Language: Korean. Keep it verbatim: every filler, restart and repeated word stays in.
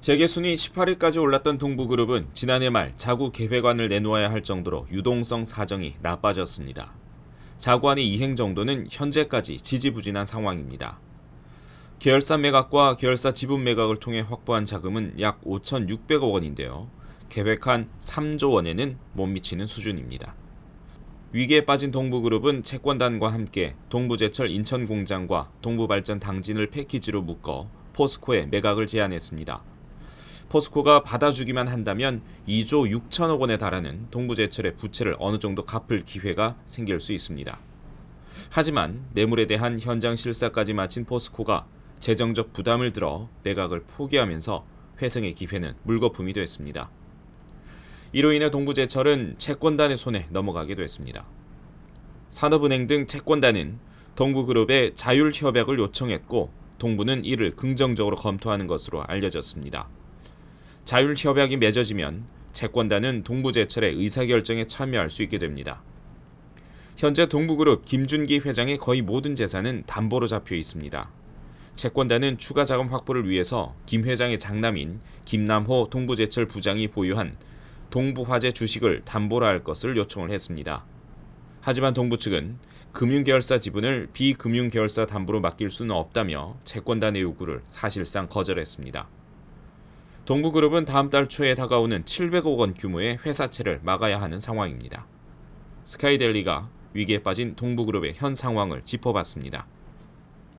재계 순위 십팔 위까지 올랐던 동부그룹은 지난해 말 자구 계획안을 내놓아야 할 정도로 유동성 사정이 나빠졌습니다. 자구안의 이행 정도는 현재까지 지지부진한 상황입니다. 계열사 매각과 계열사 지분 매각을 통해 확보한 자금은 약 오천육백억 원인데요. 계획한 삼조 원에는 못 미치는 수준입니다. 위기에 빠진 동부그룹은 채권단과 함께 동부제철 인천공장과 동부발전 당진을 패키지로 묶어 포스코에 매각을 제안했습니다. 포스코가 받아주기만 한다면 이조 육천억 원에 달하는 동부제철의 부채를 어느 정도 갚을 기회가 생길 수 있습니다. 하지만 매물에 대한 현장 실사까지 마친 포스코가 재정적 부담을 들어 매각을 포기하면서 회생의 기회는 물거품이 됐습니다. 이로 인해 동부제철은 채권단의 손에 넘어가게 됐습니다. 산업은행 등 채권단은 동부그룹에 자율협약을 요청했고 동부는 이를 긍정적으로 검토하는 것으로 알려졌습니다. 자율협약이 맺어지면 채권단은 동부제철의 의사결정에 참여할 수 있게 됩니다. 현재 동부그룹 김준기 회장의 거의 모든 재산은 담보로 잡혀 있습니다. 채권단은 추가 자금 확보를 위해서 김 회장의 장남인 김남호 동부제철 부장이 보유한 동부화재 주식을 담보로 할 것을 요청을 했습니다. 하지만 동부 측은 금융계열사 지분을 비금융계열사 담보로 맡길 수는 없다며 채권단의 요구를 사실상 거절했습니다. 동부그룹은 다음 달 초에 다가오는 칠백억 원 규모의 회사채를 막아야 하는 상황입니다. 스카이데일리가 위기에 빠진 동부그룹의 현 상황을 짚어봤습니다.